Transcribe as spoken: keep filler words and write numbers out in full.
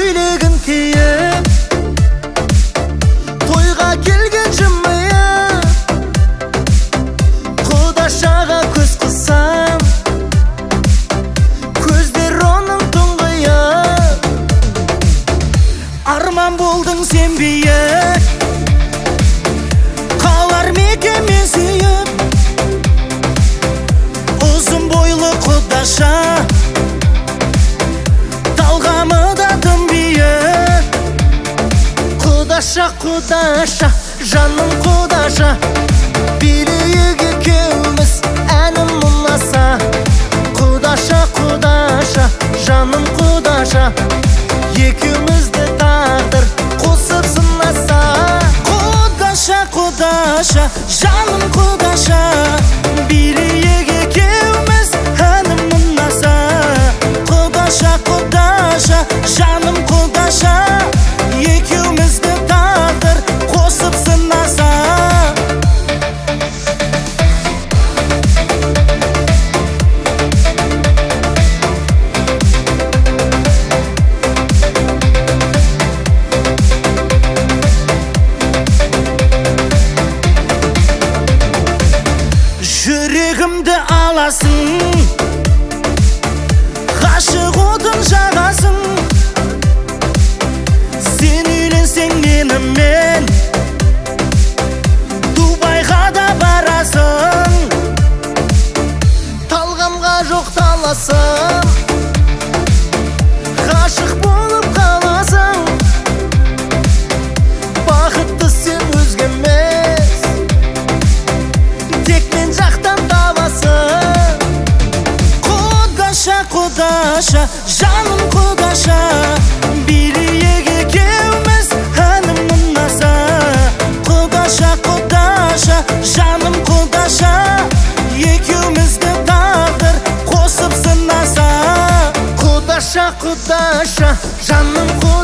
көйлегін киіп, тойға келген жымиып, құдашаға көз қылсам, көздер оның тұңғиық. Арман болдың сен биік, қалар мекен мен сүйіп, ұзын бойлы құдаша, талғамы да тым биік. Құдаша, құдаша, жаным құдаша, билейік екеуміз әнім ұнаса. Құдаша, құдаша, жаным құдаша, екеумізді тағдыр қосып сынаса. Құдаша, құдаша, жаным құдаша, билейік екеуміз әнім ұнаса. Құдаша, құдаша, жаным құдаша, екеумізді тағдыр қосып сынаса. Жүрегімді аласың, ғашық отын жағасың. Сен үйленсең менімен, Дубайға да барасың. Талғамға жоқ таласың, ғашық болып қаласың. Бақытты сен өзге емес, тек мен жақтан табасың. Құдаша, құдаша, жаным құдаша, билейік екеуміз әнім ұнаса. Құдаша, құдаша, жаным құдаша, екеумізді тағдыр қосып сынаса. Құдаша, құдаша, жаным құдаша,